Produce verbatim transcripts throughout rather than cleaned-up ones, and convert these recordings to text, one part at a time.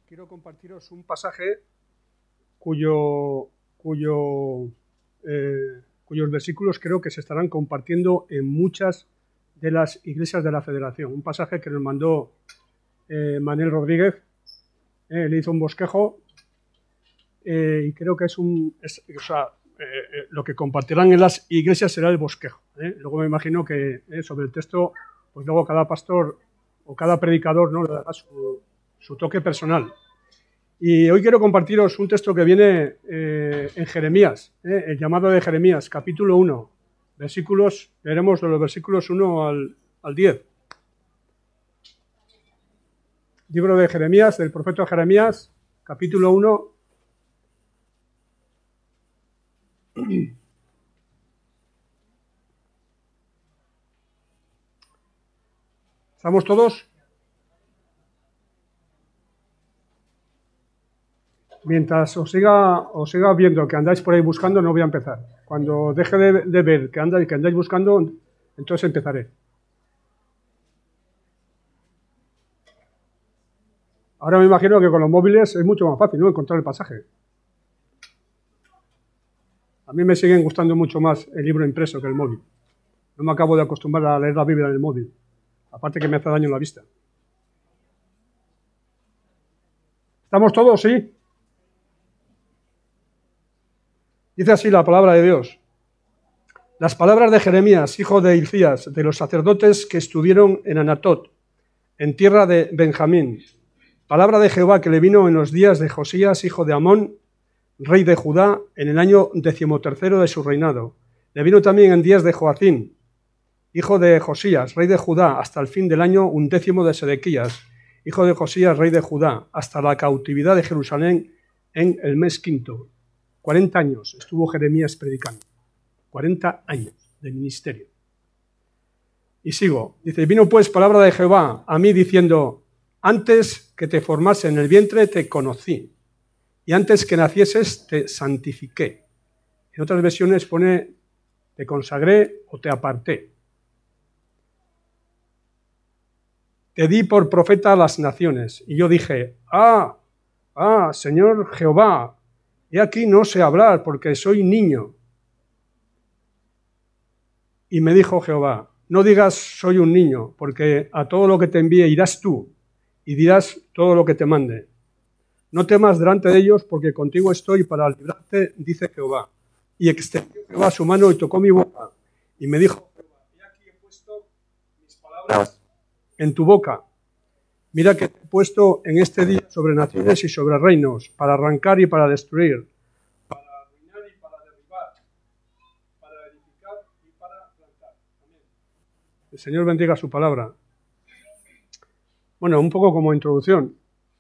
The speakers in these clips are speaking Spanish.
quiero compartiros un pasaje cuyo, cuyo, eh, cuyos versículos creo que se estarán compartiendo en muchas de las iglesias de la Federación. Un pasaje que nos mandó eh, Manuel Rodríguez, eh, le hizo un bosquejo eh, y creo que es un... Es, o sea, eh, lo que compartirán en las iglesias será el bosquejo. ¿eh? Luego me imagino que eh, sobre el texto, pues luego cada pastor o cada predicador, ¿no?, le dará su, su toque personal. Y hoy quiero compartiros un texto que viene eh, en Jeremías, eh, el llamado de Jeremías, capítulo uno, versículos, leeremos de los versículos uno al, al diez. Libro de Jeremías, del profeta Jeremías, capítulo uno. ¿Estamos todos? Mientras os siga, os siga viendo que andáis por ahí buscando, no voy a empezar. Cuando deje de, de ver que andáis, que andáis buscando, entonces empezaré. Ahora me imagino que con los móviles es mucho más fácil, ¿no?, encontrar el pasaje. A mí me siguen gustando mucho más el libro impreso que el móvil. No me acabo de acostumbrar a leer la Biblia en el móvil. Aparte que me hace daño en la vista. ¿Estamos todos? ¿Sí? Dice así la palabra de Dios. Las palabras de Jeremías, hijo de Hilcías, de los sacerdotes que estuvieron en Anatot, en tierra de Benjamín. Palabra de Jehová que le vino en los días de Josías, hijo de Amón, rey de Judá, en el año decimotercero de su reinado. Le vino también en días de Joacín, hijo de Josías, rey de Judá, hasta el fin del año undécimo de Sedequías, hijo de Josías, rey de Judá, hasta la cautividad de Jerusalén en el mes quinto. Cuarenta años estuvo Jeremías predicando. Cuarenta años de ministerio. Y sigo. Dice, vino pues palabra de Jehová a mí diciendo, antes que te formase en el vientre te conocí, y antes que nacieses te santifiqué. En otras versiones pone, te consagré o te aparté. Te di por profeta a las naciones. Y yo dije, ah, ah, Señor Jehová, he aquí no sé hablar porque soy niño. Y me dijo Jehová, no digas soy un niño, porque a todo lo que te envíe irás tú, y dirás todo lo que te mande. No temas delante de ellos, porque contigo estoy para librarte, dice Jehová. Y extendió Jehová su mano y tocó mi boca. Y me dijo Jehová, he aquí he puesto mis palabras en tu boca. Mira que te he puesto en este día sobre naciones y sobre reinos, para arrancar y para destruir, para arruinar y para derribar, para edificar y para plantar. Amén. El Señor bendiga su palabra. Bueno, un poco como introducción.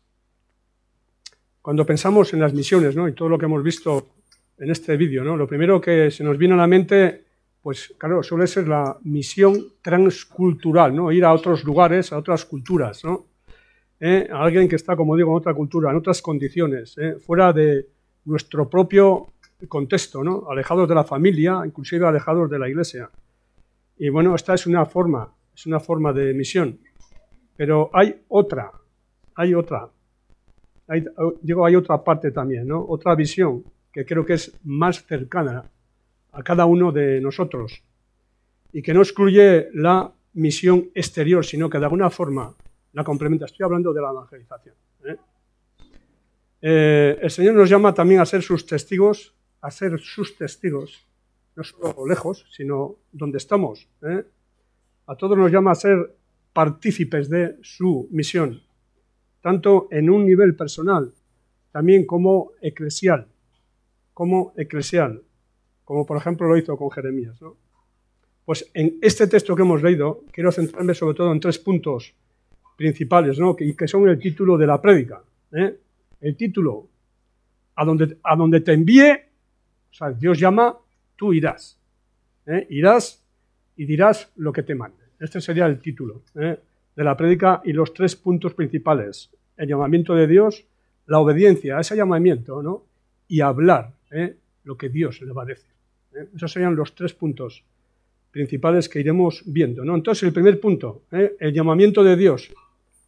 Cuando pensamos en las misiones, ¿no?, y todo lo que hemos visto en este vídeo, ¿no?, lo primero que se nos viene a la mente, pues claro, suele ser la misión transcultural, ¿no?, ir a otros lugares, a otras culturas, ¿no?, ¿Eh? a alguien que está, como digo, en otra cultura, en otras condiciones, ¿eh? fuera de nuestro propio contexto, ¿no?, alejados de la familia, inclusive alejados de la iglesia. Y bueno, esta es una forma, es una forma de misión. Pero hay otra, hay otra, hay, digo, hay otra parte también, ¿no?, otra visión que creo que es más cercana a cada uno de nosotros y que no excluye la misión exterior, sino que de alguna forma la complementa. Estoy hablando de la evangelización. ¿eh? Eh, el Señor nos llama también a ser sus testigos, a ser sus testigos, no solo lejos, sino donde estamos. ¿eh? A todos nos llama a ser partícipes de su misión, tanto en un nivel personal, también como eclesial, como eclesial, como por ejemplo lo hizo con Jeremías, ¿no? Pues en este texto que hemos leído, quiero centrarme sobre todo en tres puntos principales, ¿no?, que, que son el título de la prédica. ¿eh? El título, a donde, a donde te envíe, o sea, Dios llama, tú irás. ¿eh? Irás y dirás lo que te mande. Este sería el título ¿eh? de la prédica y los tres puntos principales. El llamamiento de Dios, la obediencia a ese llamamiento, ¿no?, y hablar ¿eh? lo que Dios le va a decir. ¿eh? Esos serían los tres puntos principales que iremos viendo, ¿no? Entonces, el primer punto, ¿eh? el llamamiento de Dios,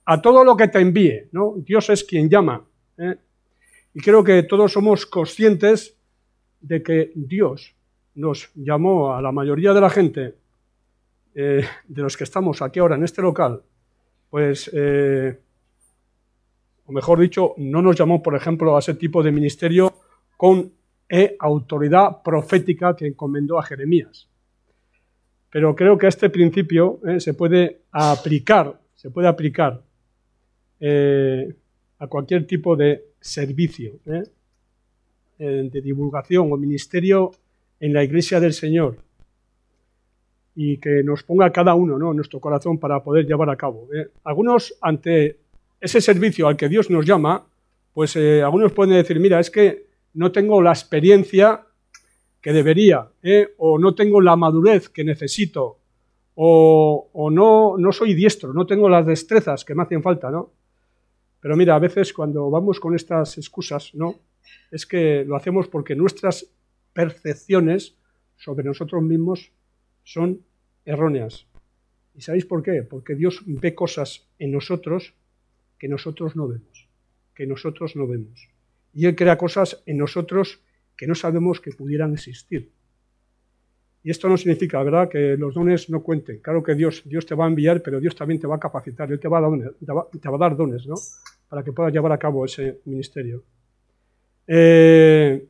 a todo lo que te envíe, ¿no? Dios es quien llama, ¿eh? Y creo que todos somos conscientes de que Dios nos llamó a la mayoría de la gente, eh, de los que estamos aquí ahora en este local, pues, eh, o mejor dicho, no nos llamó, por ejemplo, a ese tipo de ministerio con eh, autoridad profética que encomendó a Jeremías. Pero creo que este principio eh, se puede aplicar, se puede aplicar eh, a cualquier tipo de servicio, ¿eh? de divulgación o ministerio en la Iglesia del Señor, y que nos ponga cada uno, ¿no?, en nuestro corazón para poder llevar a cabo. ¿eh? Algunos, ante ese servicio al que Dios nos llama, pues eh, algunos pueden decir, mira, es que no tengo la experiencia que debería, ¿eh? o no tengo la madurez que necesito, o, o no, no soy diestro, no tengo las destrezas que me hacen falta, ¿no? Pero mira, a veces cuando vamos con estas excusas, ¿no?, es que lo hacemos porque nuestras percepciones sobre nosotros mismos son erróneas. ¿Y sabéis por qué? Porque Dios ve cosas en nosotros que nosotros no vemos, que nosotros no vemos. Y Él crea cosas en nosotros que no sabemos que pudieran existir. Y esto no significa, ¿verdad?, que los dones no cuenten. Claro que Dios, Dios te va a enviar, pero Dios también te va a capacitar, Él te va a dar dones, te va, te va a dar dones, ¿no?, para que puedas llevar a cabo ese ministerio. Eh,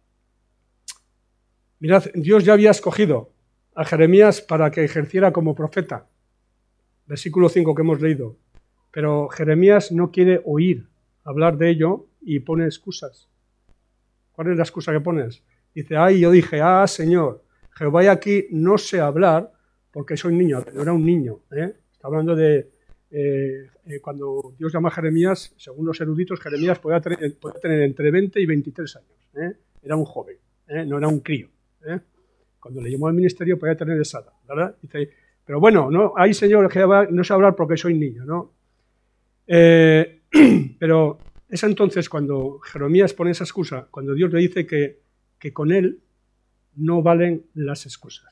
mirad, Dios ya había escogido a Jeremías para que ejerciera como profeta. Versículo cinco que hemos leído. Pero Jeremías no quiere oír hablar de ello y pone excusas. ¿Cuál es la excusa que pones? Dice, ay, yo dije, ah, Señor, Jehová, y aquí no sé hablar porque soy niño. Pero era un niño, ¿eh? Está hablando de eh, eh, cuando Dios llama a Jeremías, según los eruditos, Jeremías podía tener, podía tener entre veinte y veintitrés años. ¿eh? Era un joven, ¿eh? no era un crío. ¿eh? Cuando le llamó al ministerio podía tener esa edad, ¿verdad? Dice, pero bueno, no, ay, Señor, Jehová, no sé hablar porque soy niño, ¿no? Eh, pero es entonces cuando Jeremías pone esa excusa, cuando Dios le dice que, que con él no valen las excusas.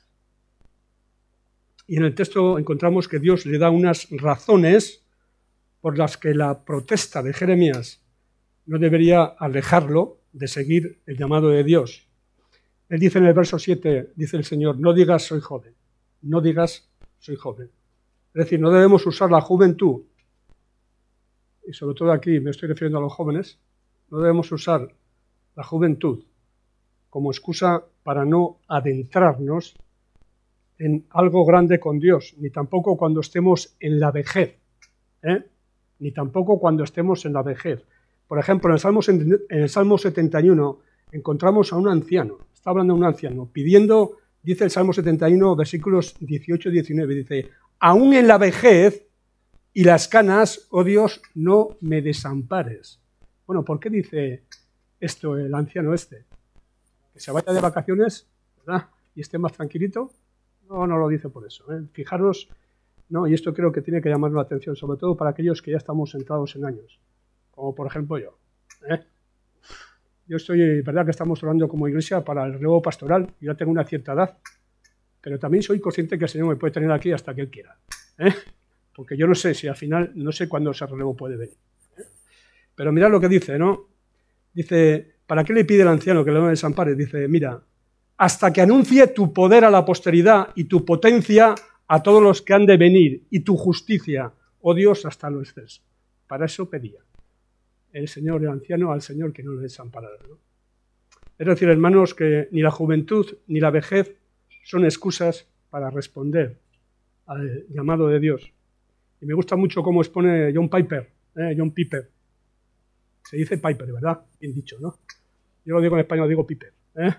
Y en el texto encontramos que Dios le da unas razones por las que la protesta de Jeremías no debería alejarlo de seguir el llamado de Dios. Él dice en el verso siete, dice el Señor, no digas soy joven, no digas soy joven. Es decir, no debemos usar la juventud, y sobre todo aquí me estoy refiriendo a los jóvenes, no debemos usar la juventud como excusa para no adentrarnos en algo grande con Dios, ni tampoco cuando estemos en la vejez, ¿eh? ni tampoco cuando estemos en la vejez. Por ejemplo, en el, Salmo, en el Salmo setenta y uno encontramos a un anciano, está hablando de un anciano, pidiendo, dice el Salmo setenta y uno, versículos dieciocho y diecinueve, dice, aún en la vejez y las canas, oh Dios, no me desampares. Bueno, ¿por qué dice esto el anciano este? ¿Que se vaya de vacaciones, verdad, y esté más tranquilito? No, no lo dice por eso. ¿eh? Fijaros, no, y esto creo que tiene que llamar la atención, sobre todo para aquellos que ya estamos centrados en años, como por ejemplo yo. ¿eh? Yo estoy, verdad que estamos orando como iglesia para el relevo pastoral, yo ya tengo una cierta edad, pero también soy consciente que el Señor me puede tener aquí hasta que Él quiera. ¿eh? Porque yo no sé si al final, no sé cuándo ese relevo puede venir. ¿eh? Pero mirad lo que dice, ¿no? Dice, ¿para qué le pide el anciano que le desampare? Dice, mira, hasta que anuncie tu poder a la posteridad y tu potencia a todos los que han de venir, y tu justicia, oh Dios, hasta lo exceso. Para eso pedía el Señor, el anciano, al Señor que no le desamparara. ¿no? Es decir, hermanos, que ni la juventud ni la vejez son excusas para responder al llamado de Dios. Y me gusta mucho cómo expone John Piper, ¿eh? John Piper. Se dice Piper, ¿verdad? Bien dicho, ¿no? Yo lo digo en español, digo Piper, ¿eh?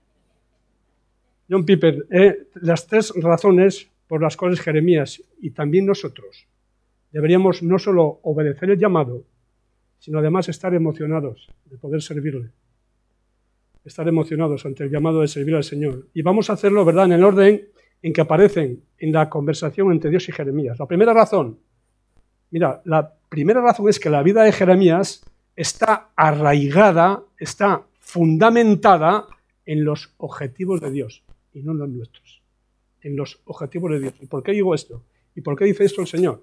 John Piper, eh, las tres razones por las cuales Jeremías y también nosotros deberíamos no solo obedecer el llamado, sino además estar emocionados de poder servirle. Estar emocionados ante el llamado de servir al Señor. Y vamos a hacerlo, ¿verdad?, en el orden en que aparecen en la conversación entre Dios y Jeremías. La primera razón, mira, la primera razón es que la vida de Jeremías está arraigada, está fundamentada en los objetivos de Dios y no en los nuestros, en los objetivos de Dios. ¿Y por qué digo esto? ¿Y por qué dice esto el Señor?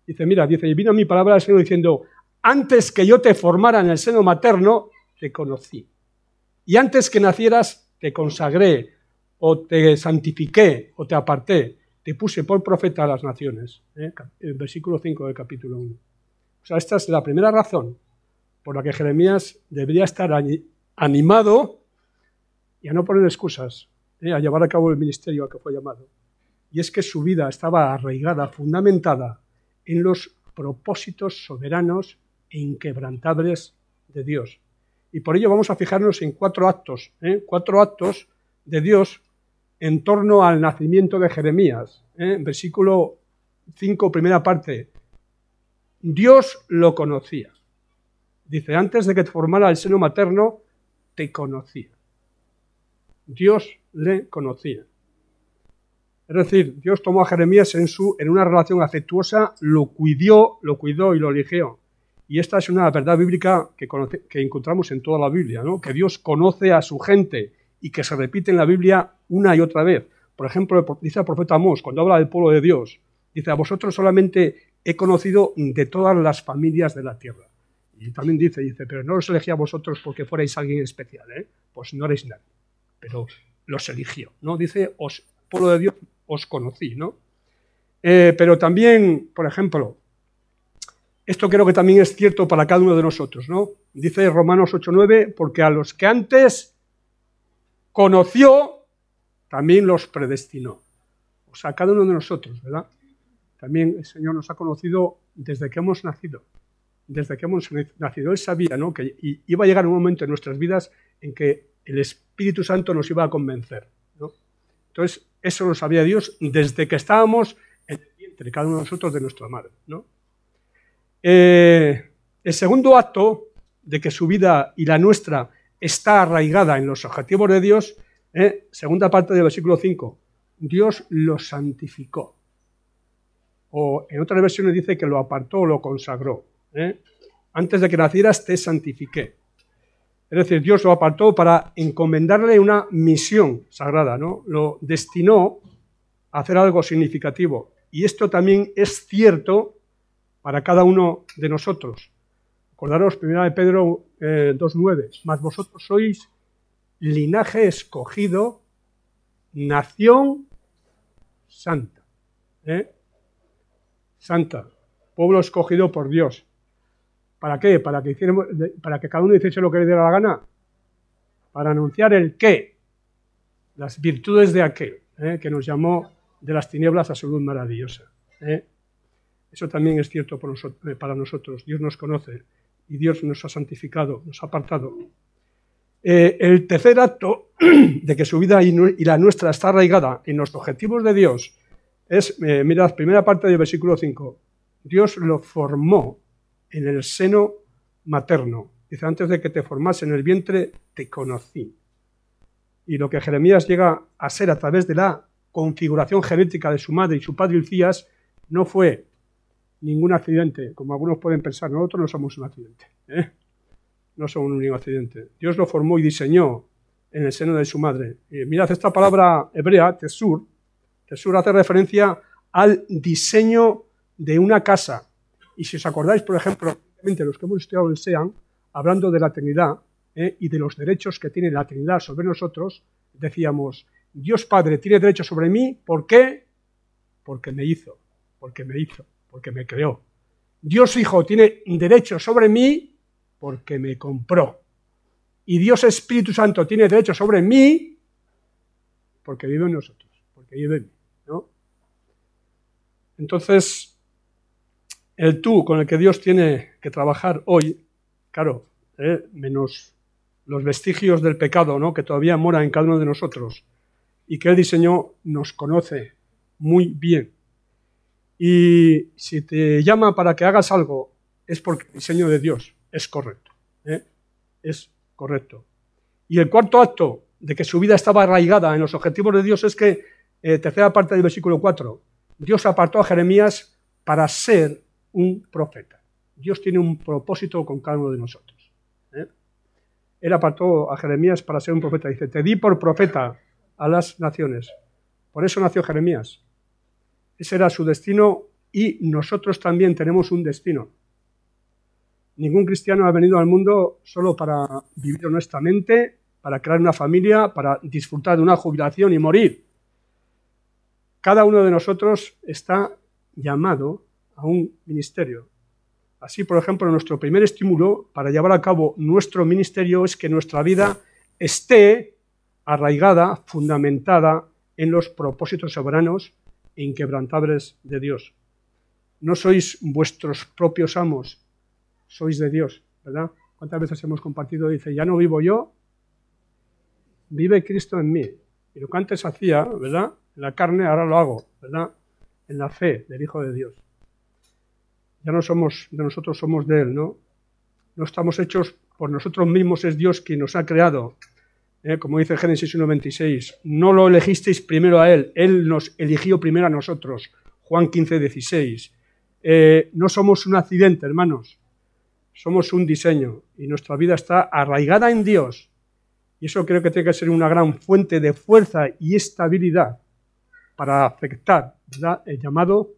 Dice, mira, dice, y vino mi palabra al Señor diciendo, antes que yo te formara en el seno materno, te conocí. Y antes que nacieras, te consagré, o te santifiqué, o te aparté, te puse por profeta a las naciones. ¿eh? El versículo cinco del capítulo uno. O sea, esta es la primera razón por la que Jeremías debería estar animado y a no poner excusas, ¿eh? a llevar a cabo el ministerio al que fue llamado. Y es que su vida estaba arraigada, fundamentada en los propósitos soberanos e inquebrantables de Dios. Y por ello vamos a fijarnos en cuatro actos, ¿eh? cuatro actos de Dios en torno al nacimiento de Jeremías. ¿eh? Versículo cinco, primera parte. Dios lo conocía. Dice, antes de que te formara el seno materno, te conocía. Dios le conocía. Es decir, Dios tomó a Jeremías en, su, en una relación afectuosa, lo cuidó, lo cuidó y lo eligió. Y esta es una verdad bíblica que, conoce, que encontramos en toda la Biblia, ¿no? Que Dios conoce a su gente y que se repite en la Biblia una y otra vez. Por ejemplo, dice el profeta Amós, cuando habla del pueblo de Dios, dice, a vosotros solamente he conocido de todas las familias de la tierra. Y también dice, dice, pero no os elegí a vosotros porque fuerais alguien especial, ¿eh? Pues no erais nadie, pero los eligió, ¿no? Dice, os, pueblo de Dios, os conocí, ¿no? Eh, pero también, por ejemplo, esto creo que también es cierto para cada uno de nosotros, ¿no? Dice Romanos ocho nueve, porque a los que antes conoció, también los predestinó. O sea, cada uno de nosotros, ¿verdad? También el Señor nos ha conocido desde que hemos nacido. Desde que hemos nacido. Él sabía, ¿no? Que iba a llegar un momento en nuestras vidas en que el Espíritu Santo nos iba a convencer, ¿no? Entonces, eso lo sabía Dios desde que estábamos en el vientre, cada uno de nosotros, de nuestra madre, ¿no? Eh, el segundo acto de que su vida y la nuestra está arraigada en los objetivos de Dios, eh, segunda parte del versículo cinco, Dios lo santificó. O en otras versiones dice que lo apartó o lo consagró. ¿eh? Antes de que nacieras te santifiqué. Es decir, Dios lo apartó para encomendarle una misión sagrada, ¿no? Lo destinó a hacer algo significativo. Y esto también es cierto para cada uno de nosotros. Acordaros, primera de Pedro eh, dos nueve, mas vosotros sois linaje escogido, nación santa. ¿eh? Santa, pueblo escogido por Dios. ¿Para qué? Para que, hiciéramos, para que cada uno hiciese lo que le diera la gana. Para anunciar el qué, las virtudes de aquel, ¿eh? que nos llamó de las tinieblas a su luz maravillosa. ¿eh? Eso también es cierto por nosotros, para nosotros. Dios nos conoce y Dios nos ha santificado, nos ha apartado. Eh, el tercer acto de que su vida y, y la nuestra está arraigada en los objetivos de Dios es, eh, mirad, primera parte del versículo cinco. Dios lo formó en el seno materno. Dice, antes de que te formase en el vientre, te conocí. Y lo que Jeremías llega a ser a través de la configuración genética de su madre y su padre Hilcías no fue ningún accidente, como algunos pueden pensar. Nosotros no somos un accidente, ¿eh? No somos un accidente. Dios lo formó y diseñó en el seno de su madre. Y mirad, esta palabra hebrea, tesur, tesur hace referencia al diseño de una casa. Y si os acordáis, por ejemplo, los que hemos estudiado el SEAN, hablando de la Trinidad ¿eh? y de los derechos que tiene la Trinidad sobre nosotros, decíamos, Dios Padre tiene derecho sobre mí, ¿por qué? Porque me hizo, porque me hizo, porque me creó. Dios Hijo tiene derecho sobre mí porque me compró. Y Dios Espíritu Santo tiene derecho sobre mí porque vive en nosotros, porque vive en mí, ¿no? Entonces, el tú con el que Dios tiene que trabajar hoy, claro, eh, menos los vestigios del pecado, ¿no? que todavía mora en cada uno de nosotros y que Él diseñó, nos conoce muy bien. Y si te llama para que hagas algo, es porque el diseño de Dios es correcto. ¿eh? Es correcto. Y el cuarto acto de que su vida estaba arraigada en los objetivos de Dios es que, eh, tercera parte del versículo cuatro, Dios apartó a Jeremías para ser un profeta. Dios tiene un propósito con cada uno de nosotros. ¿eh? Él apartó a Jeremías para ser un profeta. Dice, te di por profeta a las naciones. Por eso nació Jeremías. Ese era su destino y nosotros también tenemos un destino. Ningún cristiano ha venido al mundo solo para vivir honestamente, para crear una familia, para disfrutar de una jubilación y morir. Cada uno de nosotros está llamado a un ministerio. Así, por ejemplo, nuestro primer estímulo para llevar a cabo nuestro ministerio es que nuestra vida esté arraigada, fundamentada en los propósitos soberanos e inquebrantables de Dios. No sois vuestros propios amos, sois de Dios, ¿verdad? ¿Cuántas veces hemos compartido? Dice, ya no vivo yo, vive Cristo en mí. Y lo que antes hacía, ¿verdad? En la carne, ahora lo hago, ¿verdad? En la fe del Hijo de Dios. Ya no somos de nosotros, somos de Él, ¿no? No estamos hechos por nosotros mismos, es Dios quien nos ha creado. ¿Eh? Como dice Génesis uno veintiséis, no lo elegisteis primero a Él, Él nos eligió primero a nosotros. Juan quince dieciséis. Eh, no somos un accidente, hermanos, somos un diseño y nuestra vida está arraigada en Dios. Y eso creo que tiene que ser una gran fuente de fuerza y estabilidad para aceptar, ¿verdad?, el llamado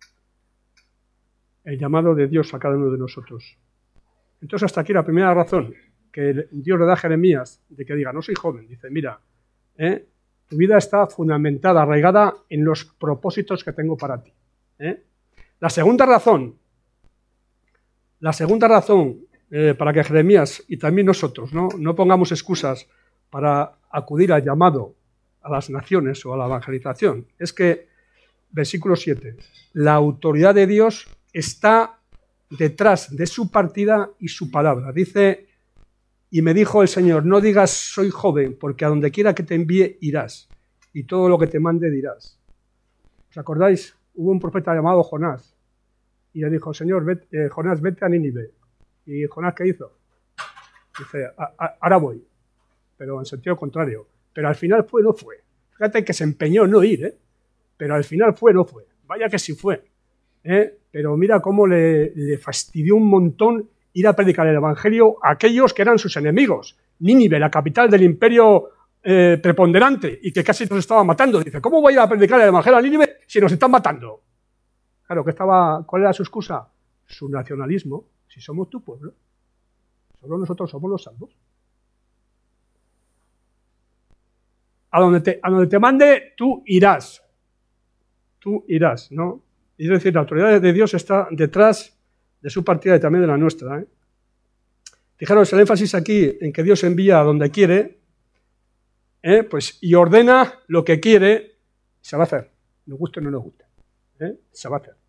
el llamado de Dios a cada uno de nosotros. Entonces, hasta aquí la primera razón que Dios le da a Jeremías de que diga, no soy joven. Dice, mira, ¿eh? tu vida está fundamentada, arraigada en los propósitos que tengo para ti. ¿eh? La segunda razón, la segunda razón eh, para que Jeremías y también nosotros ¿no? no pongamos excusas para acudir al llamado a las naciones o a la evangelización, es que, versículo siete, la autoridad de Dios está detrás de su partida y su palabra. Dice, y me dijo el Señor, no digas soy joven, porque a donde quiera que te envíe irás, y todo lo que te mande dirás. ¿Os acordáis? Hubo un profeta llamado Jonás, y le dijo, Señor, vete, eh, Jonás, vete a Nínive. ¿Y Jonás qué hizo? Dice, a, a, ahora voy, pero en sentido contrario. Pero al final fue, no fue. Fíjate que se empeñó en no ir, ¿eh? Pero al final fue, no fue. Vaya que sí fue. ¿eh? Pero mira cómo le, le fastidió un montón ir a predicar el Evangelio a aquellos que eran sus enemigos. Nínive, la capital del imperio eh, preponderante, y que casi nos estaba matando. Dice, ¿cómo voy a ir a predicar el Evangelio a Nínive si nos están matando? Claro, que estaba, ¿cuál era su excusa? Su nacionalismo. Si somos tu pueblo, solo nosotros somos los salvos. A donde te, a donde te mande, tú irás. Tú irás, ¿no? Es decir, la autoridad de Dios está detrás de su partida y también de la nuestra. ¿eh? Fijaros, el énfasis aquí en que Dios envía a donde quiere, ¿eh? pues, y ordena lo que quiere, se va a hacer. Nos guste o no nos guste. ¿eh? Se va a hacer.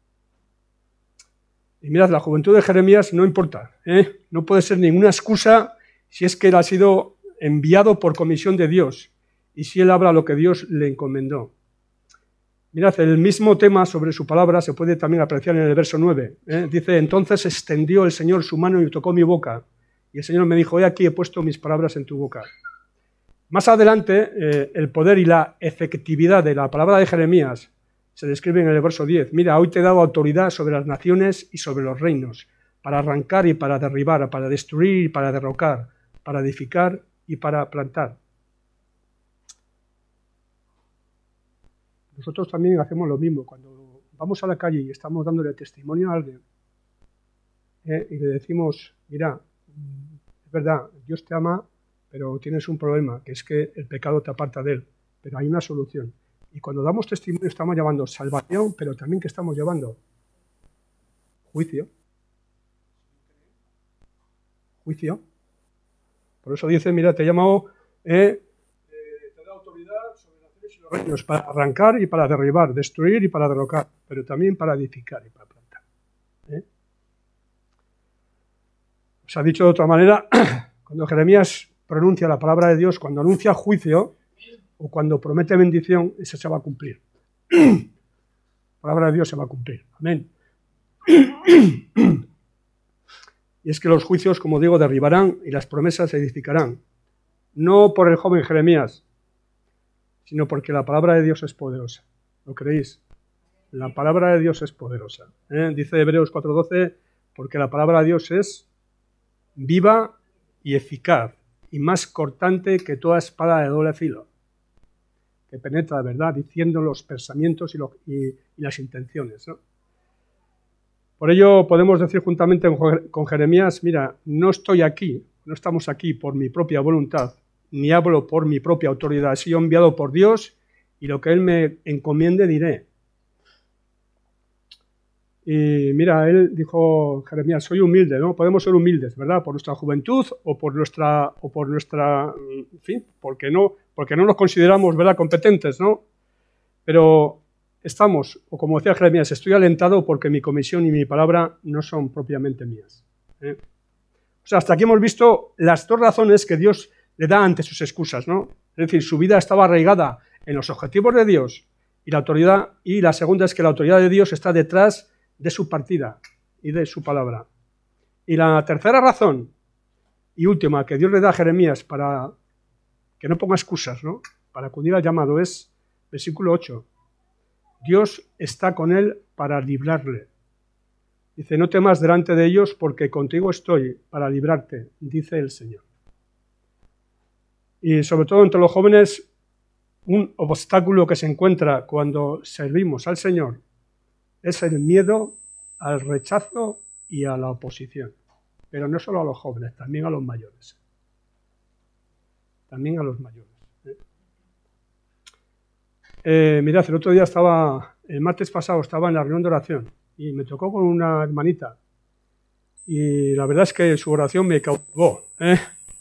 Y mirad, la juventud de Jeremías no importa. ¿eh? No puede ser ninguna excusa si es que él ha sido enviado por comisión de Dios y si él habla lo que Dios le encomendó. Mirad, el mismo tema sobre su palabra se puede también apreciar en el verso nueve. ¿eh? Dice, entonces extendió el Señor su mano y tocó mi boca. Y el Señor me dijo, he aquí he puesto mis palabras en tu boca. Más adelante, eh, el poder y la efectividad de la palabra de Jeremías se describe en el verso diez. Mira, hoy te he dado autoridad sobre las naciones y sobre los reinos, para arrancar y para derribar, para destruir y para derrocar, para edificar y para plantar. Nosotros también hacemos lo mismo. Cuando vamos a la calle y estamos dándole testimonio a alguien eh, y le decimos, mira, es verdad, Dios te ama, pero tienes un problema, que es que el pecado te aparta de Él, pero hay una solución. Y cuando damos testimonio estamos llevando salvación, pero también que estamos llevando juicio. Juicio. Por eso dice, mira, te he llamado... Eh, reinos para arrancar y para derribar, destruir y para derrocar, pero también para edificar y para plantar. ¿eh? Se ha dicho de otra manera, cuando Jeremías pronuncia la palabra de Dios, cuando anuncia juicio o cuando promete bendición, eso se va a cumplir. La palabra de Dios se va a cumplir. Amén. Y es que los juicios, como digo, derribarán y las promesas se edificarán. No por el joven Jeremías, sino porque la palabra de Dios es poderosa. ¿Lo creéis? La palabra de Dios es poderosa. ¿eh? Dice Hebreos cuatro doce, porque la palabra de Dios es viva y eficaz, y más cortante que toda espada de doble filo, que penetra, ¿verdad?, diciendo los pensamientos y, lo, y, y las intenciones. ¿no? Por ello podemos decir juntamente con Jeremías, mira, no estoy aquí, no estamos aquí por mi propia voluntad, ni hablo por mi propia autoridad, he sido enviado por Dios y lo que Él me encomiende diré. Y mira, él dijo, Jeremías, soy humilde, ¿no? Podemos ser humildes, ¿verdad? Por nuestra juventud o por nuestra, o por nuestra, en fin, porque no, porque no nos consideramos, ¿verdad?, competentes, ¿no? Pero estamos, o como decía Jeremías, estoy alentado porque mi comisión y mi palabra no son propiamente mías, ¿eh? O sea, hasta aquí hemos visto las dos razones que Dios le da ante sus excusas, ¿no? Es decir, su vida estaba arraigada en los objetivos de Dios y la autoridad, y la segunda es que la autoridad de Dios está detrás de su partida y de su palabra. Y la tercera razón y última que Dios le da a Jeremías para que no ponga excusas, ¿no?, para acudir al llamado es versículo ocho. Dios está con él para librarle. Dice, no temas delante de ellos porque contigo estoy para librarte, dice el Señor. Y sobre todo entre los jóvenes, un obstáculo que se encuentra cuando servimos al Señor es el miedo al rechazo y a la oposición. Pero no solo a los jóvenes, también a los mayores. También a los mayores. ¿eh? Eh, mirad, el otro día estaba, el martes pasado estaba en la reunión de oración y me tocó con una hermanita. Y la verdad es que su oración me cautivó, ¿eh?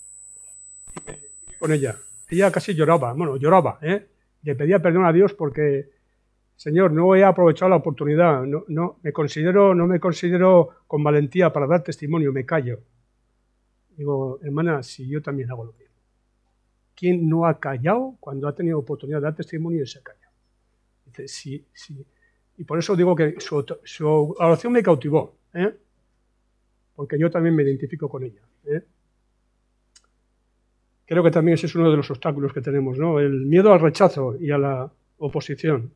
Con ella. Ella casi lloraba, bueno, lloraba, ¿eh? Le pedía perdón a Dios porque Señor, no he aprovechado la oportunidad, no, no, me considero, no me considero con valentía para dar testimonio, me callo. Digo, hermana, si yo también hago lo mismo. ¿Quién no ha callado cuando ha tenido oportunidad de dar testimonio y se ha callado? Dice, sí, sí. Y por eso digo que su, su oración me cautivó, ¿eh? Porque yo también me identifico con ella, ¿eh? Creo que también ese es uno de los obstáculos que tenemos, ¿no? El miedo al rechazo y a la oposición.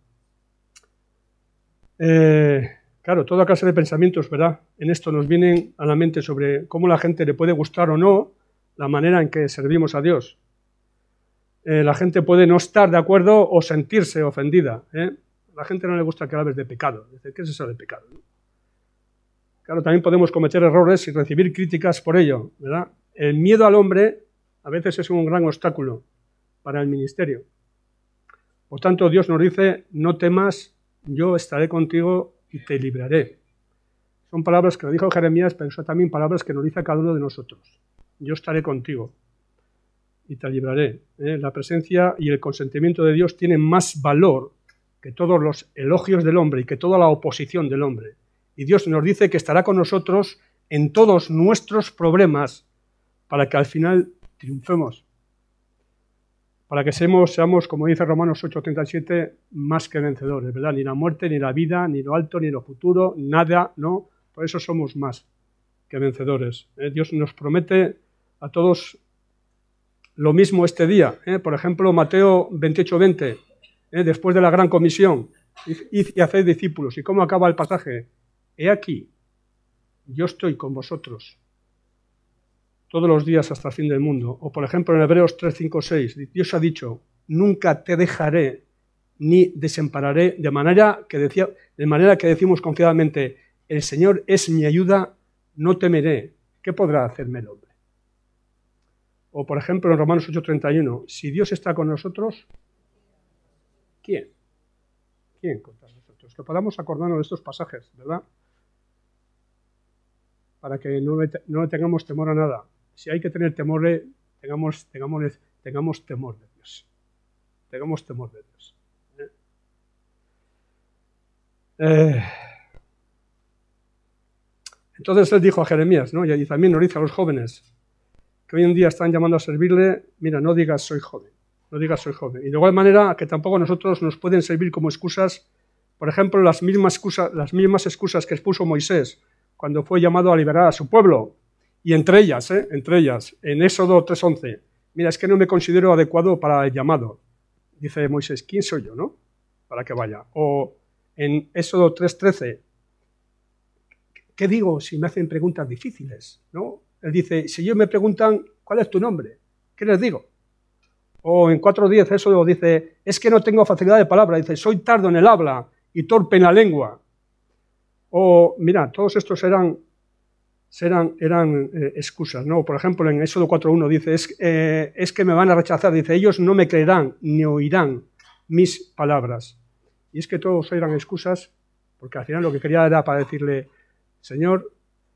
Eh, claro, toda clase de pensamientos, ¿verdad?, en esto nos vienen a la mente sobre cómo la gente le puede gustar o no la manera en que servimos a Dios. Eh, la gente puede no estar de acuerdo o sentirse ofendida, ¿eh? A la gente no le gusta que hables de pecado. Dice, ¿qué es eso de pecado? Claro, también podemos cometer errores y recibir críticas por ello, ¿verdad? El miedo al hombre a veces es un gran obstáculo para el ministerio. Por tanto, Dios nos dice, no temas, yo estaré contigo y te libraré. Son palabras que lo dijo Jeremías, pero son también palabras que nos dice a cada uno de nosotros. Yo estaré contigo y te libraré. ¿Eh? La presencia y el consentimiento de Dios tienen más valor que todos los elogios del hombre y que toda la oposición del hombre. Y Dios nos dice que estará con nosotros en todos nuestros problemas para que al final triunfemos. Para que seamos, seamos, como dice Romanos ocho treinta y siete, más que vencedores, ¿verdad? Ni la muerte, ni la vida, ni lo alto, ni lo futuro, nada, no. Por eso somos más que vencedores. ¿eh? Dios nos promete a todos lo mismo este día. ¿eh? Por ejemplo, Mateo veintiocho veinte, ¿eh? después de la gran comisión, id y haced discípulos. ¿Y cómo acaba el pasaje? He aquí, yo estoy con vosotros todos los días hasta el fin del mundo. O por ejemplo en Hebreos tres, cinco, seis, Dios ha dicho, nunca te dejaré ni desampararé, de manera que, decía, de manera que decimos confiadamente, el Señor es mi ayuda, no temeré. ¿Qué podrá hacerme el hombre? O por ejemplo en Romanos ocho treinta y uno, si Dios está con nosotros, ¿quién? ¿Quién contra nosotros? Que podamos acordarnos de estos pasajes, ¿verdad? Para que no le, no le tengamos temor a nada. Si hay que tener temor, tengamos, tengamos, tengamos temor de Dios. Tengamos temor de Dios. ¿Eh? Eh, entonces él dijo a Jeremías, ¿no? Y también nos dice a los jóvenes que hoy en día están llamando a servirle, mira, no digas soy joven, no digas soy joven. Y de igual manera que tampoco a nosotros nos pueden servir como excusas, por ejemplo, las mismas excusas, las mismas excusas que expuso Moisés cuando fue llamado a liberar a su pueblo. Y entre ellas, ¿eh? entre ellas, en Éxodo tres once, mira, es que no me considero adecuado para el llamado. Dice Moisés, ¿quién soy yo, no? Para que vaya. O en Éxodo tres trece, ¿qué digo si me hacen preguntas difíciles? ¿No? Él dice, si ellos me preguntan, ¿cuál es tu nombre? ¿Qué les digo? O en cuatro diez, Éxodo dice, es que no tengo facilidad de palabra. Dice, soy tardo en el habla y torpe en la lengua. O, mira, todos estos eran, eran, eran eh, excusas, ¿no? Por ejemplo, en Éxodo cuatro uno dice, es, eh, es que me van a rechazar, dice, ellos no me creerán ni oirán mis palabras. Y es que todos eran excusas, porque al final lo que quería era para decirle, Señor,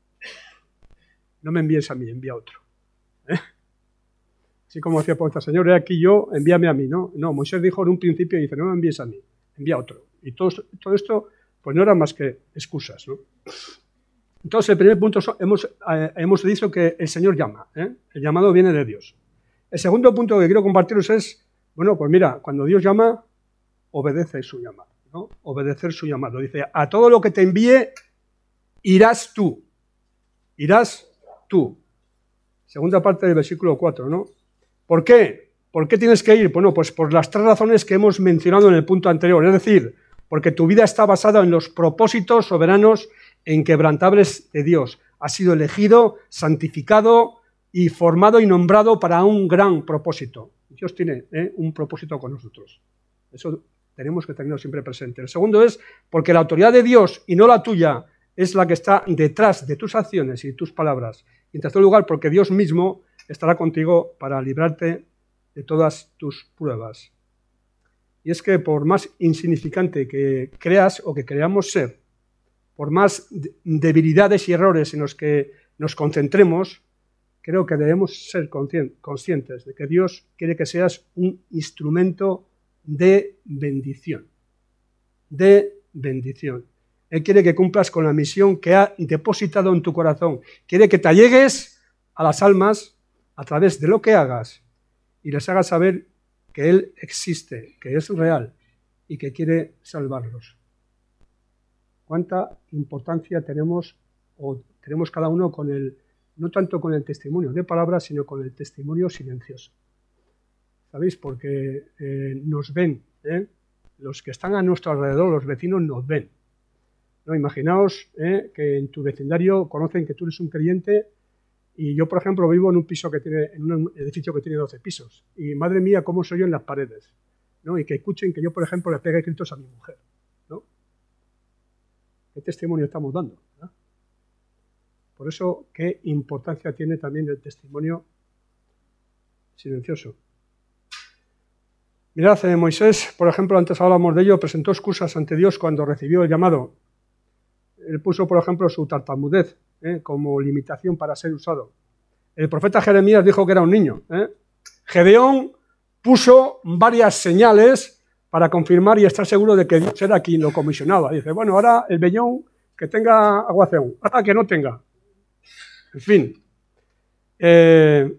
no me envíes a mí, envía a otro. ¿Eh? Así como decía el poeta, Señor, he aquí yo, envíame a mí, ¿no? No, Moisés dijo en un principio, dice, no me envíes a mí, envía a otro. Y todo, todo esto, pues no eran más que excusas, ¿no? Entonces, el primer punto, son, hemos, eh, hemos dicho que el Señor llama, ¿eh? El llamado viene de Dios. El segundo punto que quiero compartiros es, bueno, pues mira, cuando Dios llama, obedece su llamado, ¿no? Obedecer su llamado. Dice, a todo lo que te envíe, irás tú. Irás tú. Segunda parte del versículo cuatro, ¿no? ¿Por qué? ¿Por qué tienes que ir? Bueno, pues por las tres razones que hemos mencionado en el punto anterior. Es decir, porque tu vida está basada en los propósitos soberanos e inquebrantables de Dios. Has sido elegido, santificado y formado y nombrado para un gran propósito. Dios tiene ¿eh? un propósito con nosotros. Eso tenemos que tenerlo siempre presente. El segundo es porque la autoridad de Dios y no la tuya es la que está detrás de tus acciones y tus palabras. Y en tercer lugar, porque Dios mismo estará contigo para librarte de todas tus pruebas. Y es que por más insignificante que creas o que creamos ser, por más debilidades y errores en los que nos concentremos, creo que debemos ser conscientes de que Dios quiere que seas un instrumento de bendición. De bendición. Él quiere que cumplas con la misión que ha depositado en tu corazón. Quiere que te allegues a las almas a través de lo que hagas y les hagas saber que Él existe, que es real y que quiere salvarlos. ¿Cuánta importancia tenemos o tenemos cada uno con el, no tanto con el testimonio de palabras, sino con el testimonio silencioso? ¿Sabéis? Porque eh, nos ven, ¿eh? Los que están a nuestro alrededor, los vecinos nos ven. ¿No? Imaginaos ¿eh? que en tu vecindario conocen que tú eres un creyente y yo, por ejemplo, vivo en un piso que tiene, en un edificio que tiene doce pisos y madre mía, cómo soy yo en las paredes, ¿no? Y que escuchen que yo, por ejemplo, le pegue gritos a mi mujer, ¿no? ¿Qué testimonio estamos dando? ¿no? Por eso, qué importancia tiene también el testimonio silencioso. Mirad, eh, Moisés, por ejemplo, antes hablábamos de ello, presentó excusas ante Dios cuando recibió el llamado. Él puso, por ejemplo, su tartamudez ¿eh? como limitación para ser usado. El profeta Jeremías dijo que era un niño. ¿eh? Gedeón puso varias señales para confirmar y estar seguro de que Dios era quien lo comisionaba. Dice, bueno, ahora el vellón que tenga aguacero, ahora que no tenga. En fin. Eh,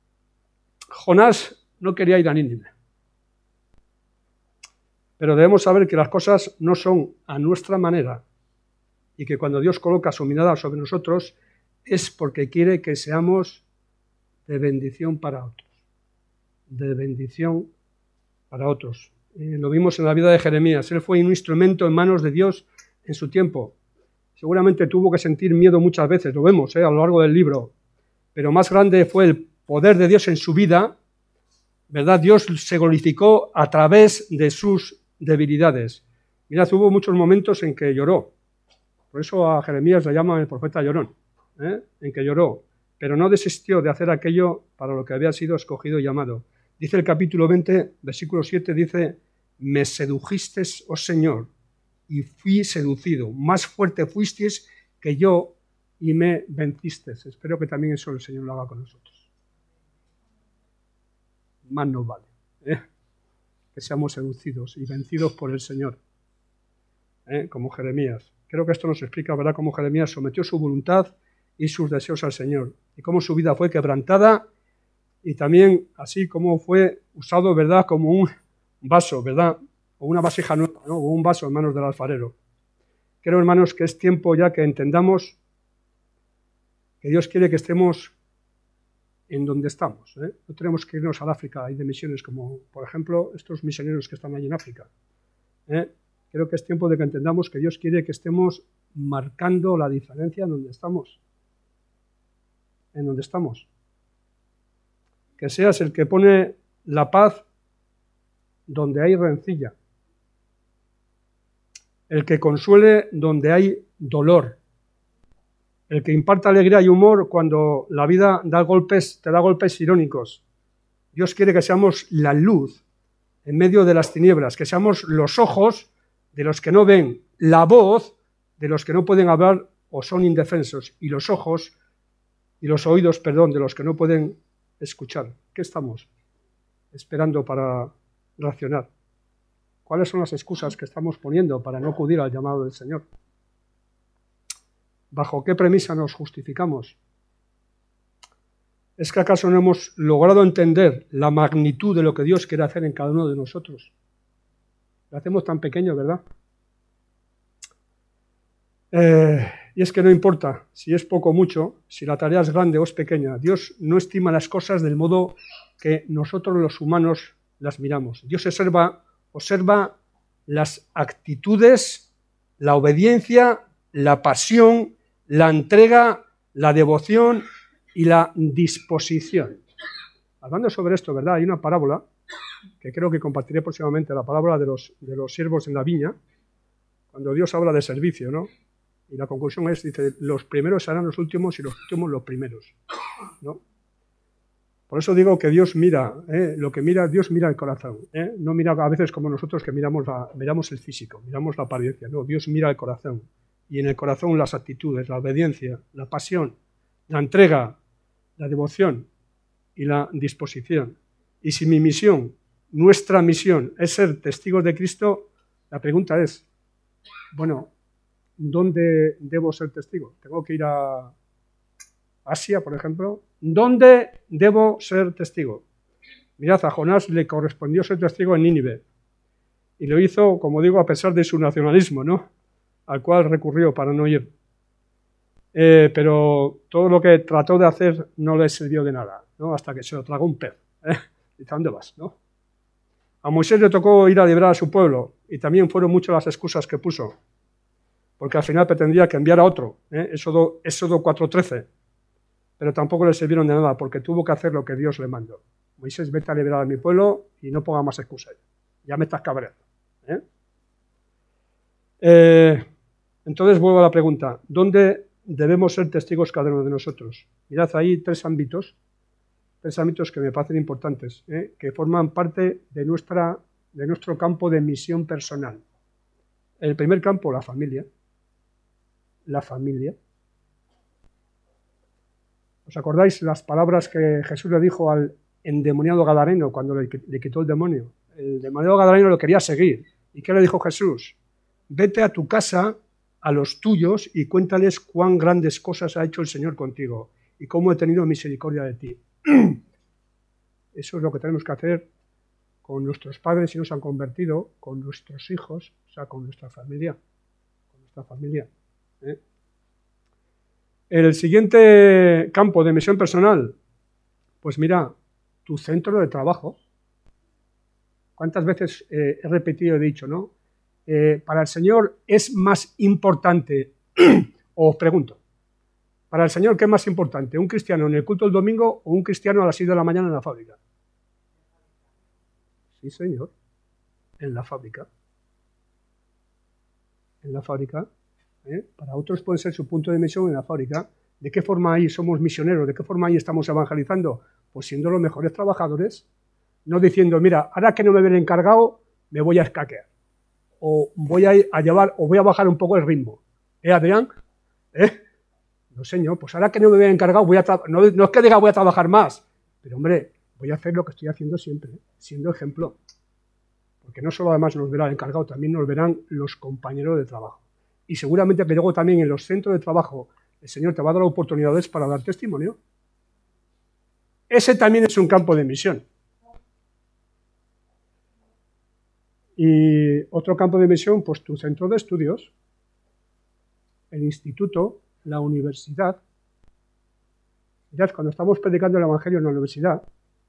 Jonás no quería ir a Nínive. Pero debemos saber que las cosas no son a nuestra manera y que cuando Dios coloca su mirada sobre nosotros es porque quiere que seamos de bendición para otros. De bendición para otros. Eh, lo vimos en la vida de Jeremías. Él fue un instrumento en manos de Dios en su tiempo. Seguramente tuvo que sentir miedo muchas veces, lo vemos eh, a lo largo del libro. Pero más grande fue el poder de Dios en su vida, ¿verdad? Dios se glorificó a través de sus debilidades. Mirad, hubo muchos momentos en que lloró. Por eso a Jeremías le llaman el profeta llorón, ¿eh? en que lloró, pero no desistió de hacer aquello para lo que había sido escogido y llamado. Dice el capítulo veinte, versículo siete, dice, me sedujiste, oh Señor, y fui seducido, más fuerte fuisteis que yo y me venciste. Espero que también eso el Señor lo haga con nosotros. Más nos vale, ¿eh? que seamos seducidos y vencidos por el Señor, ¿eh? como Jeremías. Creo que esto nos explica, ¿verdad?, cómo Jeremías sometió su voluntad y sus deseos al Señor, y cómo su vida fue quebrantada, y también así como fue usado, ¿verdad?, como un vaso, ¿verdad?, o una vasija nueva, ¿no?, o un vaso en manos del alfarero. Creo, hermanos, que es tiempo ya que entendamos que Dios quiere que estemos en donde estamos. ¿eh? No tenemos que irnos al África, hay de misiones como, por ejemplo, estos misioneros que están allí en África. ¿eh? Creo que es tiempo de que entendamos que Dios quiere que estemos marcando la diferencia en donde estamos. En donde estamos. Que seas el que pone la paz donde hay rencilla. El que consuele donde hay dolor. El que imparte alegría y humor cuando la vida da golpes, te da golpes irónicos. Dios quiere que seamos la luz en medio de las tinieblas, que seamos los ojos de los que no ven, la voz de los que no pueden hablar o son indefensos, y los ojos y los oídos, perdón, de los que no pueden escuchar. ¿Qué estamos esperando para reaccionar? ¿Cuáles son las excusas que estamos poniendo para no acudir al llamado del Señor? ¿Bajo qué premisa nos justificamos? ¿Es que acaso no hemos logrado entender la magnitud de lo que Dios quiere hacer en cada uno de nosotros? Lo hacemos tan pequeño, ¿verdad? Eh, y es que no importa si es poco o mucho, si la tarea es grande o es pequeña. Dios no estima las cosas del modo que nosotros los humanos las miramos. Dios observa, observa las actitudes, la obediencia, la pasión, la entrega, la devoción y la disposición. Hablando sobre esto, ¿verdad? Hay una parábola que creo que compartiré próximamente, la parábola de los, de los siervos en la viña, cuando Dios habla de servicio, ¿no? Y la conclusión es, dice, los primeros serán los últimos y los últimos los primeros, ¿no? Por eso digo que Dios mira, ¿eh? Lo que mira, Dios mira el corazón, ¿eh? No mira a veces como nosotros que miramos, la, miramos el físico, miramos la apariencia, no, Dios mira el corazón. Y en el corazón las actitudes, la obediencia, la pasión, la entrega, la devoción y la disposición. Y si mi misión, nuestra misión, es ser testigos de Cristo, la pregunta es, bueno, ¿dónde debo ser testigo? ¿Tengo que ir a Asia, por ejemplo? ¿Dónde debo ser testigo? Mirad, a Jonás le correspondió ser testigo en Nínive. Y lo hizo, como digo, a pesar de su nacionalismo, ¿no? Al cual recurrió para no ir. Eh, pero todo lo que trató de hacer no le sirvió de nada, ¿no? Hasta que se lo tragó un pez. ¿eh? ¿Y a dónde vas, no? A Moisés le tocó ir a librar a su pueblo, y también fueron muchas las excusas que puso, porque al final pretendía que enviara a otro, ¿eh? Éxodo, Éxodo cuatro trece, pero tampoco le sirvieron de nada, porque tuvo que hacer lo que Dios le mandó. Moisés, vete a liberar a mi pueblo y no ponga más excusas, ya me estás cabreando. ¿eh? Eh, entonces vuelvo a la pregunta, ¿dónde debemos ser testigos cada uno de nosotros? Mirad, ahí tres ámbitos, tres ámbitos que me parecen importantes, ¿eh? que forman parte de, nuestra, de nuestro campo de misión personal. El primer campo, la familia. La familia. ¿Os acordáis las palabras que Jesús le dijo al endemoniado gadareno cuando le, le quitó el demonio? El endemoniado gadareno lo quería seguir. ¿Y qué le dijo Jesús? Vete a tu casa, a los tuyos, y cuéntales cuán grandes cosas ha hecho el Señor contigo y cómo he tenido misericordia de ti. Eso es lo que tenemos que hacer con nuestros padres si nos han convertido, con nuestros hijos, o sea, con nuestra familia. Con nuestra familia. ¿eh? El siguiente campo de misión personal, pues mira, tu centro de trabajo. ¿Cuántas veces eh, he repetido y he dicho, no? Eh, para el Señor es más importante, os pregunto, para el Señor, ¿qué es más importante? ¿Un cristiano en el culto del domingo o un cristiano a las seis de la mañana en la fábrica? Sí, señor, en la fábrica. En la fábrica. ¿eh? Para otros puede ser su punto de misión en la fábrica. ¿De qué forma ahí somos misioneros? ¿De qué forma ahí estamos evangelizando? Pues siendo los mejores trabajadores, no diciendo, mira, ahora que no me ven encargado, me voy a escaquear. O voy a, a llevar, o voy a bajar un poco el ritmo. ¿Eh, Adrián? ¿Eh? No, señor, pues ahora que no me vea encargado, voy a no, no es que diga voy a trabajar más, pero hombre, voy a hacer lo que estoy haciendo siempre, ¿eh? siendo ejemplo. Porque no solo además nos verá el encargado, también nos verán los compañeros de trabajo. Y seguramente que luego también en los centros de trabajo el Señor te va a dar oportunidades para dar testimonio. Ese también es un campo de misión. Y otro campo de misión, pues tu centro de estudios, el instituto, la universidad. Mirad, cuando estamos predicando el Evangelio en la universidad,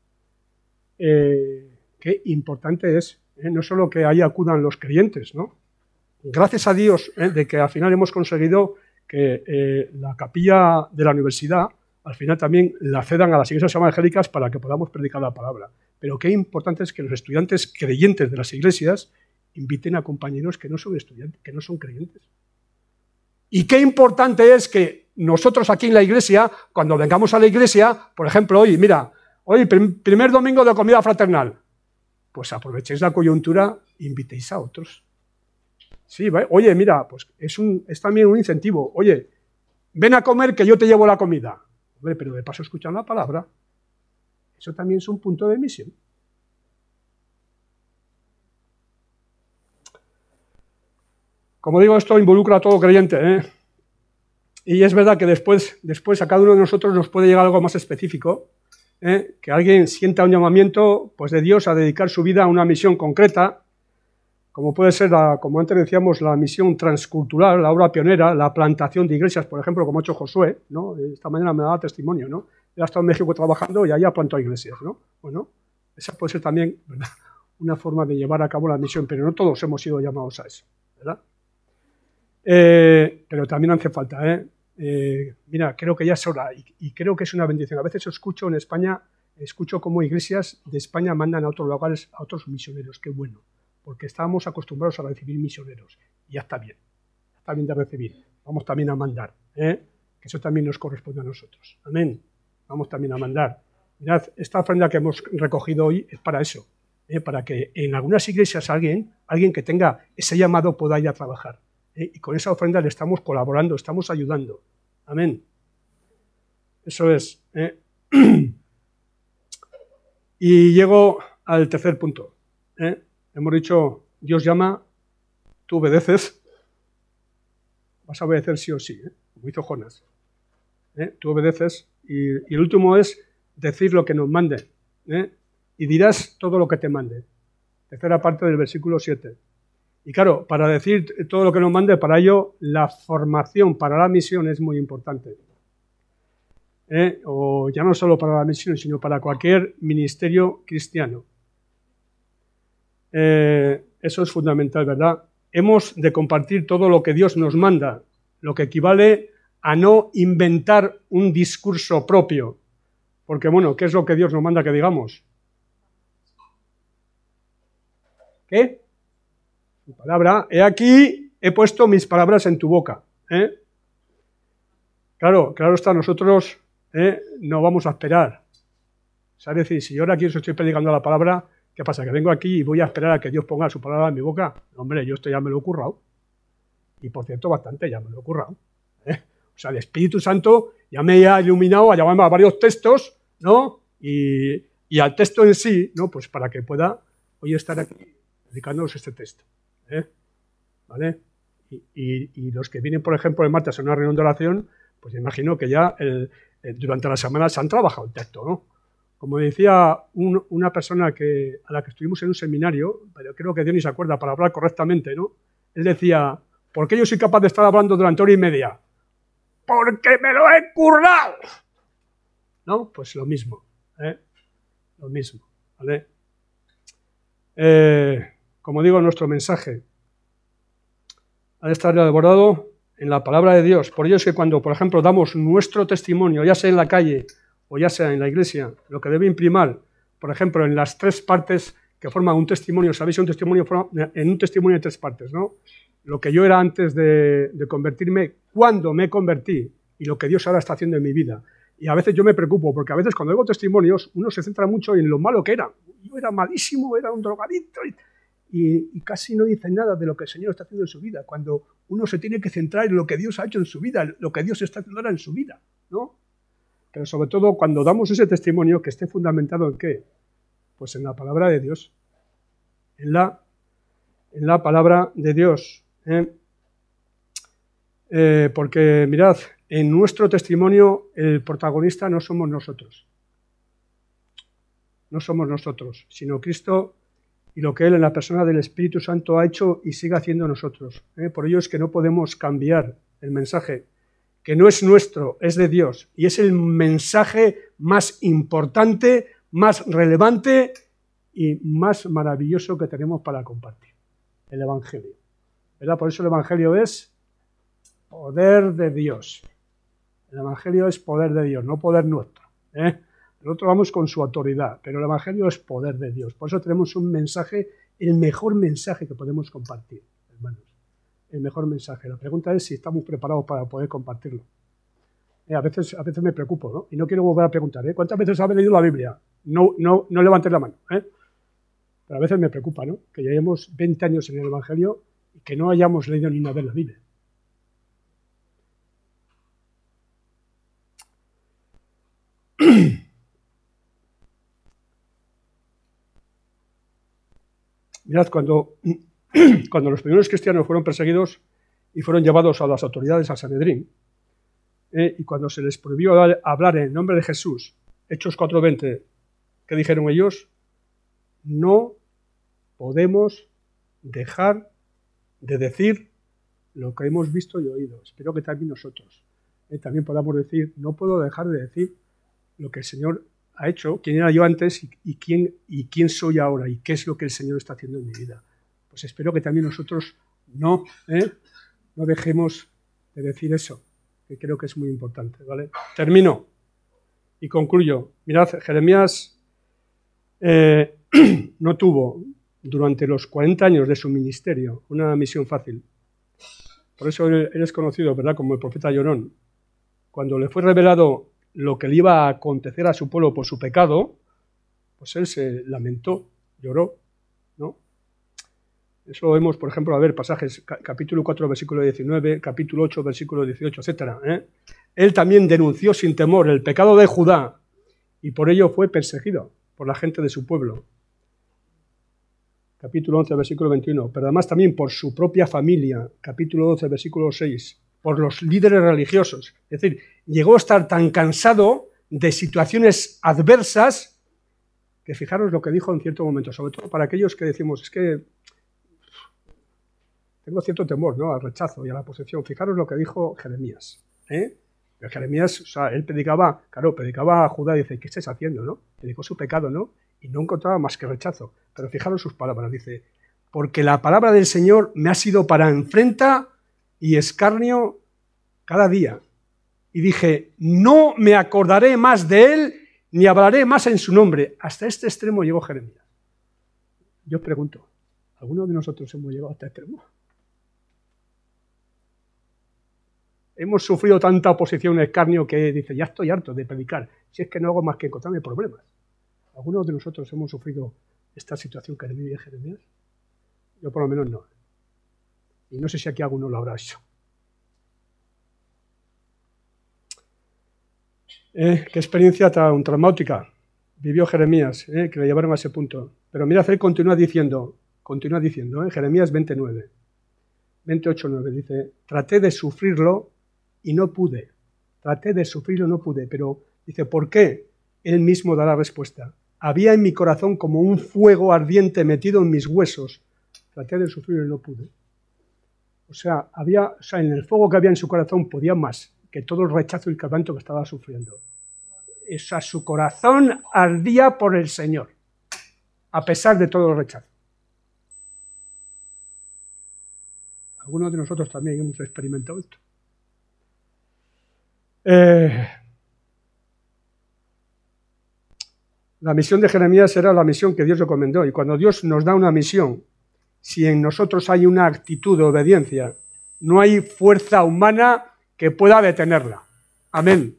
eh, qué importante es, eh, no solo que ahí acudan los creyentes, ¿no? Gracias a Dios eh, de que al final hemos conseguido que eh, la capilla de la universidad al final también la cedan a las iglesias evangélicas para que podamos predicar la palabra. Pero qué importante es que los estudiantes creyentes de las iglesias inviten a compañeros que no son estudiantes, que no son creyentes. Y qué importante es que nosotros aquí en la iglesia, cuando vengamos a la iglesia, por ejemplo, hoy, mira, hoy primer domingo de comida fraternal, pues aprovechéis la coyuntura e invitéis a otros. Sí, oye, mira, pues es, un, es también un incentivo. Oye, ven a comer que yo te llevo la comida. Hombre, pero de paso escuchar la palabra. Eso también es un punto de misión. Como digo, esto involucra a todo creyente, ¿eh? Y es verdad que después, después a cada uno de nosotros nos puede llegar algo más específico, ¿eh? Que alguien sienta un llamamiento pues, de Dios a dedicar su vida a una misión concreta, como puede ser, la, como antes decíamos, la misión transcultural, la obra pionera, la plantación de iglesias, por ejemplo, como ha hecho Josué, ¿no? Esta mañana me daba testimonio, ¿no? Él ha estado en México trabajando y allá ha plantado iglesias, ¿no? Bueno, esa puede ser también, ¿verdad?, una forma de llevar a cabo la misión, pero no todos hemos sido llamados a eso, ¿verdad? Eh, pero también hace falta, ¿eh? Eh, mira, creo que ya es hora y, y creo que es una bendición. A veces escucho en España, escucho cómo iglesias de España mandan a otros lugares a otros misioneros. Qué bueno, porque estábamos acostumbrados a recibir misioneros y ya está bien, está bien de recibir. Vamos también a mandar, ¿eh? Que eso también nos corresponde a nosotros. Amén. Vamos también a mandar. Mirad, esta ofrenda que hemos recogido hoy es para eso, ¿eh? Para que en algunas iglesias alguien, alguien que tenga ese llamado pueda ir a trabajar. ¿Eh? Y con esa ofrenda le estamos colaborando, estamos ayudando. Amén. Eso es. ¿eh? Y llego al tercer punto. ¿eh? Hemos dicho, Dios llama, tú obedeces. Vas a obedecer sí o sí, ¿eh? Como hizo Jonás. ¿eh? Tú obedeces. Y, y el último es decir lo que nos mande. ¿eh? Y dirás todo lo que te mande. Tercera parte del versículo siete. Y claro, para decir todo lo que nos mande, para ello la formación para la misión es muy importante. ¿Eh? O ya no solo para la misión, sino para cualquier ministerio cristiano. Eh, eso es fundamental, ¿verdad? Hemos de compartir todo lo que Dios nos manda, lo que equivale a no inventar un discurso propio. Porque, bueno, ¿qué es lo que Dios nos manda que digamos? ¿Qué? Su palabra, he aquí, he puesto mis palabras en tu boca. ¿eh? Claro, claro está, nosotros ¿eh? no vamos a esperar. O sea, es decir, si yo ahora aquí os estoy predicando la palabra, ¿qué pasa? ¿Que vengo aquí y voy a esperar a que Dios ponga su palabra en mi boca? No, hombre, yo esto ya me lo he currado. Y por cierto, bastante ya me lo he currado. ¿eh? O sea, el Espíritu Santo ya me ha iluminado a llamarme a varios textos, ¿no? Y, y al texto en sí, ¿no? Pues para que pueda hoy estar aquí dedicándonos este texto. ¿Eh? ¿Vale? Y, y, y los que vienen, por ejemplo, el martes a una reunión de oración, pues me imagino que ya el, el, durante la semana se han trabajado el texto, ¿no? Como decía un, una persona que, a la que estuvimos en un seminario, pero creo que Dios ni se acuerda para hablar correctamente, ¿no? Él decía, ¿por qué yo soy capaz de estar hablando durante hora y media? ¡Porque me lo he currado! ¿No? Pues lo mismo, ¿eh? Lo mismo, ¿vale? Eh... Como digo, nuestro mensaje ha de estar elaborado en la palabra de Dios. Por ello es que cuando, por ejemplo, damos nuestro testimonio, ya sea en la calle o ya sea en la iglesia, lo que debe imprimar, por ejemplo, en las tres partes que forman un testimonio, sabéis, un testimonio en un testimonio de tres partes, ¿no? Lo que yo era antes de, de convertirme, cuando me convertí y lo que Dios ahora está haciendo en mi vida. Y a veces yo me preocupo, porque a veces cuando digo testimonios, uno se centra mucho en lo malo que era. Yo era malísimo, era un drogadicto y... Y, y casi no dice nada de lo que el Señor está haciendo en su vida, cuando uno se tiene que centrar en lo que Dios ha hecho en su vida, lo que Dios está haciendo ahora en su vida, ¿no? Pero sobre todo cuando damos ese testimonio que esté fundamentado en ¿qué? Pues en la palabra de Dios, en la, en la palabra de Dios. ¿eh? Eh, porque mirad, en nuestro testimonio el protagonista no somos nosotros, no somos nosotros, sino Cristo y lo que Él en la persona del Espíritu Santo ha hecho y sigue haciendo nosotros. ¿eh? Por ello es que no podemos cambiar el mensaje, que no es nuestro, es de Dios. Y es el mensaje más importante, más relevante y más maravilloso que tenemos para compartir. El Evangelio. ¿Verdad? Por eso el Evangelio es poder de Dios. El Evangelio es poder de Dios, no poder nuestro. ¿eh? Nosotros vamos con su autoridad, pero el Evangelio es poder de Dios. Por eso tenemos un mensaje, el mejor mensaje que podemos compartir, hermanos. el mejor mensaje. La pregunta es si estamos preparados para poder compartirlo. Eh, a veces, a veces me preocupo, ¿no? Y no quiero volver a preguntar, ¿eh? ¿Cuántas veces habéis leído la Biblia? No, no, no levantes la mano, ¿eh? Pero a veces me preocupa, ¿no? Que llevemos veinte años en el Evangelio y que no hayamos leído ni una vez la Biblia. Mirad, cuando, cuando los primeros cristianos fueron perseguidos y fueron llevados a las autoridades, al Sanedrín, eh, y cuando se les prohibió hablar en nombre de Jesús, Hechos cuatro veinte, ¿qué dijeron ellos? No podemos dejar de decir lo que hemos visto y oído. Espero que también nosotros eh, también podamos decir, no puedo dejar de decir lo que el Señor ha hecho, quién era yo antes y, y, quién, y quién soy ahora y qué es lo que el Señor está haciendo en mi vida. Pues espero que también nosotros no, ¿eh? no dejemos de decir eso, que creo que es muy importante, ¿vale? Termino y concluyo. Mirad, Jeremías eh, no tuvo durante los cuarenta años de su ministerio una misión fácil. Por eso él, él es conocido, ¿verdad?, como el profeta llorón. Cuando le fue revelado lo que le iba a acontecer a su pueblo por su pecado, pues él se lamentó, lloró, ¿no? Eso lo vemos, por ejemplo, a ver, pasajes, capítulo cuatro, versículo diecinueve, capítulo ocho, versículo dieciocho, etcétera, ¿eh? Él también denunció sin temor el pecado de Judá y por ello fue perseguido por la gente de su pueblo. Capítulo once, versículo veintiuno, pero además también por su propia familia, capítulo doce, versículo seis, por los líderes religiosos. Es decir, llegó a estar tan cansado de situaciones adversas que fijaros lo que dijo en cierto momento, sobre todo para aquellos que decimos, es que tengo cierto temor, ¿no?, al rechazo y a la posesión. Fijaros lo que dijo Jeremías, ¿eh? Pero Jeremías, o sea, él predicaba, claro, predicaba a Judá y dice, ¿qué estás haciendo, no? Predicó su pecado, ¿no? Y no encontraba más que rechazo. Pero fijaros sus palabras, dice, porque la palabra del Señor me ha sido para enfrenta y escarnio cada día. Y dije, no me acordaré más de él, ni hablaré más en su nombre. Hasta este extremo llegó Jeremías. Yo os pregunto, ¿alguno de nosotros hemos llegado hasta este extremo? Hemos sufrido tanta oposición y escarnio que dice, ya estoy harto de predicar, si es que no hago más que encontrarme problemas. ¿Algunos de nosotros hemos sufrido esta situación que vivía Jeremías? Yo por lo menos no. Y no sé si aquí alguno lo habrá hecho. Eh, ¿Qué experiencia tan traumática vivió Jeremías, eh, que le llevaron a ese punto? Pero mirad, él continúa diciendo, continúa diciendo, eh, Jeremías veintinueve, veintiocho nueve, dice, traté de sufrirlo y no pude. Traté de sufrirlo y no pude. Pero dice, ¿por qué? Él mismo da la respuesta. Había en mi corazón como un fuego ardiente metido en mis huesos. Traté de sufrirlo y no pude. O sea, había, o sea, en el fuego que había en su corazón podía más que todo el rechazo y el quebranto que estaba sufriendo. O sea, su corazón ardía por el Señor, a pesar de todo el rechazo. Algunos de nosotros también hemos experimentado esto. Eh, la misión de Jeremías era la misión que Dios recomendó. Y cuando Dios nos da una misión, si en nosotros hay una actitud de obediencia, no hay fuerza humana que pueda detenerla. Amén.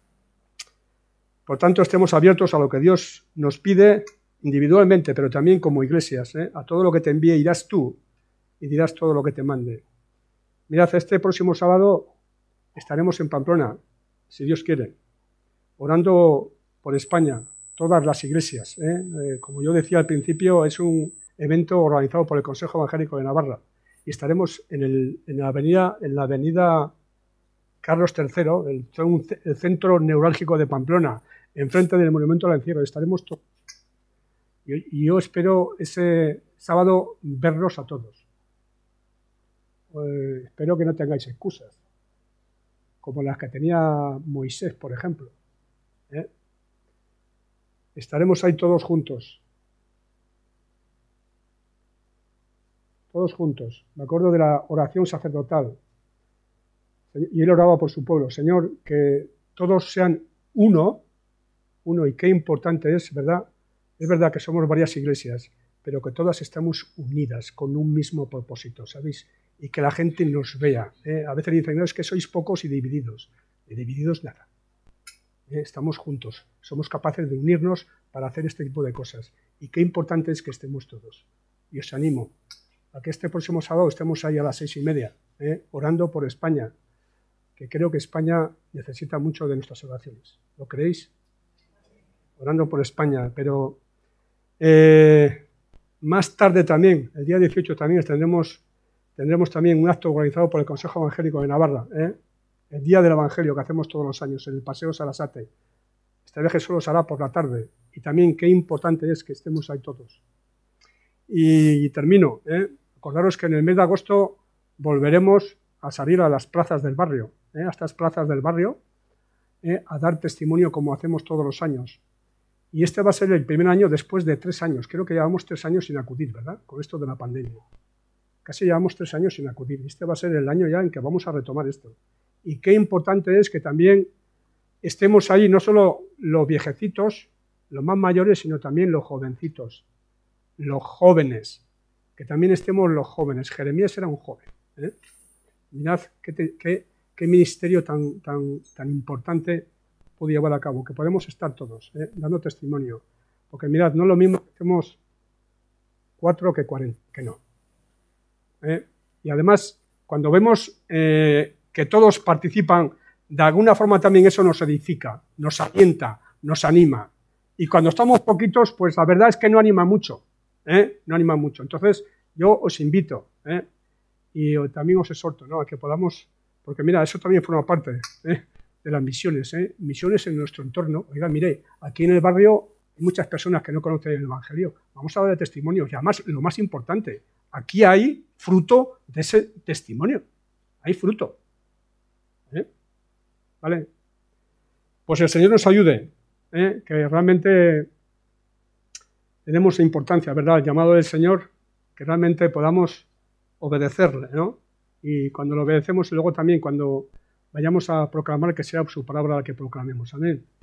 Por tanto, estemos abiertos a lo que Dios nos pide individualmente, pero también como iglesias, ¿eh? A todo lo que te envíe irás tú y dirás todo lo que te mande. Mirad, este próximo sábado estaremos en Pamplona, si Dios quiere, orando por España, todas las iglesias, ¿eh? Eh, como yo decía al principio, es un evento organizado por el Consejo Evangélico de Navarra y estaremos en, el, en, la, avenida, en la avenida Carlos tercero, el, el centro neurálgico de Pamplona, enfrente del Monumento al Encierro. Estaremos todos. Y, y yo espero ese sábado verlos a todos. Eh, espero que no tengáis excusas, como las que tenía Moisés, por ejemplo. ¿Eh? Estaremos ahí todos juntos. Todos juntos. Me acuerdo de la oración sacerdotal. Y él oraba por su pueblo. Señor, que todos sean uno, uno, y qué importante es, ¿verdad? Es verdad que somos varias iglesias, pero que todas estamos unidas con un mismo propósito, ¿sabéis? y que la gente nos vea. ¿eh? A veces dicen, no, es que sois pocos y divididos. Y divididos nada. ¿eh? Estamos juntos, somos capaces de unirnos para hacer este tipo de cosas. Y qué importante es que estemos todos. Y os animo a que este próximo sábado estemos ahí a las seis y media, ¿eh? orando por España, que creo que España necesita mucho de nuestras oraciones. ¿Lo creéis? Orando por España, pero eh, más tarde también, el día dieciocho también tendremos, tendremos también un acto organizado por el Consejo Evangélico de Navarra, ¿eh? el Día del Evangelio que hacemos todos los años en el Paseo Sarasate. Esta vez solo se hará por la tarde, y también qué importante es que estemos ahí todos. Y, y termino, ¿eh? acordaros que en el mes de agosto volveremos a salir a las plazas del barrio, ¿eh? a estas plazas del barrio, ¿eh? a dar testimonio como hacemos todos los años. Y este va a ser el primer año después de tres años. Creo que llevamos tres años sin acudir, ¿verdad? Con esto de la pandemia. Casi llevamos tres años sin acudir. Este va a ser el año ya en que vamos a retomar esto. Y qué importante es que también estemos ahí, no solo los viejecitos, los más mayores, sino también los jovencitos, los jóvenes, que también estemos los jóvenes. Jeremías era un joven. ¿eh? Mirad qué, te, qué, qué ministerio tan, tan, tan importante puede llevar a cabo, que podemos estar todos, ¿eh? dando testimonio. Porque mirad, no es lo mismo que hacemos cuatro que cuarenta, que no. ¿eh? Y además, cuando vemos eh, que todos participan, de alguna forma también eso nos edifica, nos alienta, nos anima. Y cuando estamos poquitos, pues la verdad es que no anima mucho, ¿eh? no anima mucho. Entonces, yo os invito, ¿eh? y también os exhorto, ¿no? a que podamos, porque mira, eso también forma parte, ¿eh? de las misiones, ¿eh? misiones en nuestro entorno. Oiga, mire, aquí en el barrio hay muchas personas que no conocen el Evangelio. Vamos a hablar de testimonios y además, lo más importante, aquí hay fruto de ese testimonio. Hay fruto. ¿eh? ¿Vale? Pues el Señor nos ayude, ¿eh? que realmente tenemos importancia, ¿verdad? El llamado del Señor, que realmente podamos obedecerle, ¿no? Y cuando lo obedecemos y luego también cuando vayamos a proclamar, que sea su palabra la que proclamemos. Amén.